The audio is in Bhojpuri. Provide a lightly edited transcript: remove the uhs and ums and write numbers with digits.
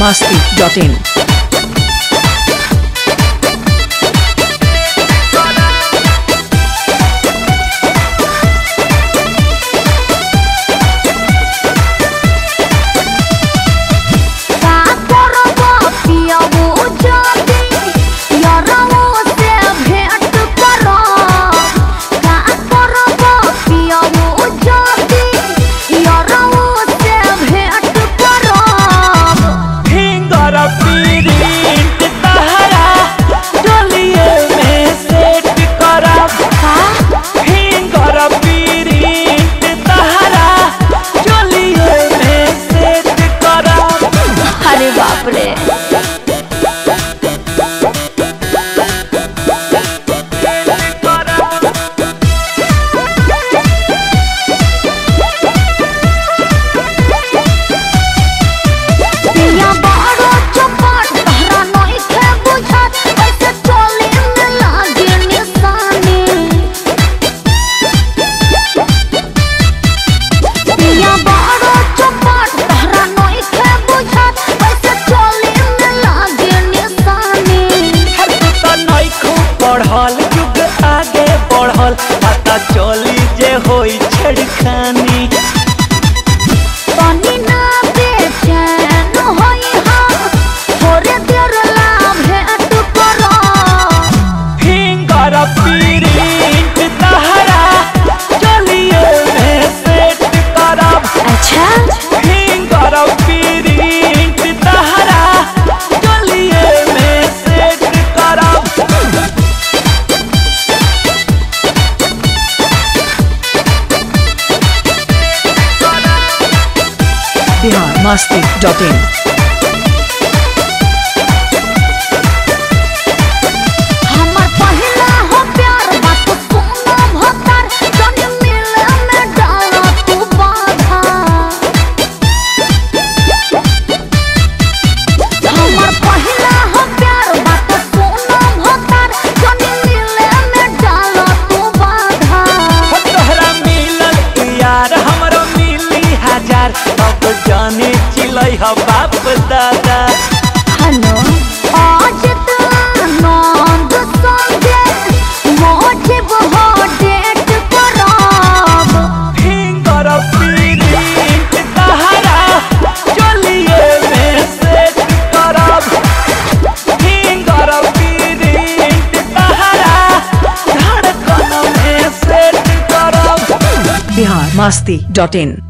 biharmasti.in बढ़ल युग आगे बढ़ल पता चली जे होई छेड़खानी पानी ना बेचैन होई हम थोड़े देर ला भेंट करो फिंगर प्रिंट तहरा चलिए में सेट करब। अच्छा फिंगर प्रिंट तहरा चलिए में सेट करब। biharmasti.in हमर पहला हो प्यार बात सुनो भतर जन मिले में डाला तू बाधा हमर पहला हो प्यार बात सुनो भतर जन मिले में डाला तू बाधा तोहरा मिलल यार हमरो मिली हजार अब जाने चिलै ह बाप दादा। हेलो आज नंद संगे मोजे वो डेट करब फिंगर प्रिंट तहरा चलिए में सेट करब। फिंगर प्रिंट तहरा धड़कन में सेट करब। biharmasti.in